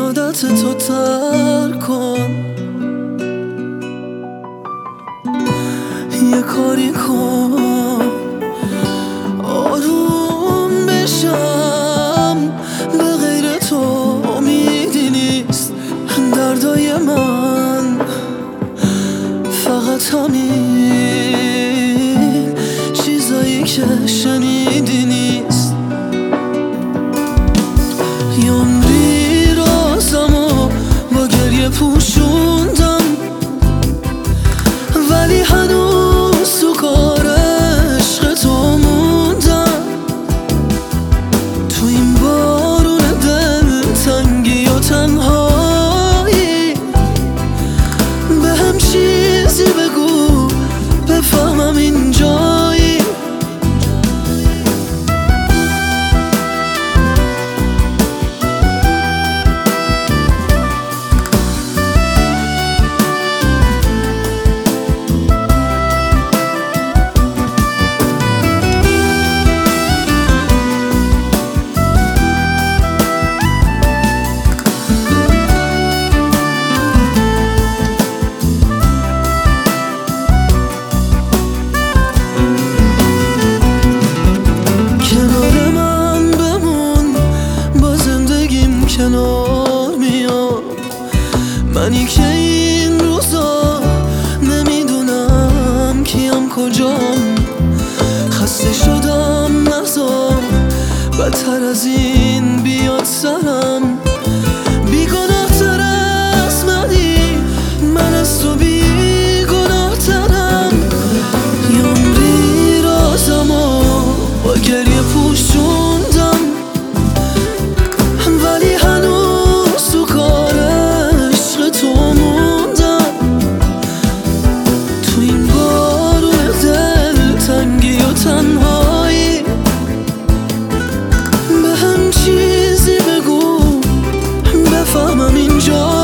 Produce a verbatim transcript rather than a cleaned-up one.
عادت تو ترک کن، یه کاری کن آروم بشم. به غیر تو امیدی نیست دردای من، فقط همین چیزایی که شنیدی نیست. یه عمری رازمو با گریه پوشوندم، ولی هنوز تو کار عشق تو موندم. تو این بارون دل تنگی و تنهایی به هم چیزی بگو بفهمم اینجایی. کنار میام منی که این روزا نمیدونم کیم کجام. خسته شدم نذار بدتر از این بیاد سرم. بیگناه تر از منی، من از تو بیگناه ترم. یه عمری رازمو با گریه پوشوندم، ولی هنوز تو کار عشق تو موندم. تو این بارون دل تنگی و تنهایی به هم چیزی بگو بفهمم اینجا.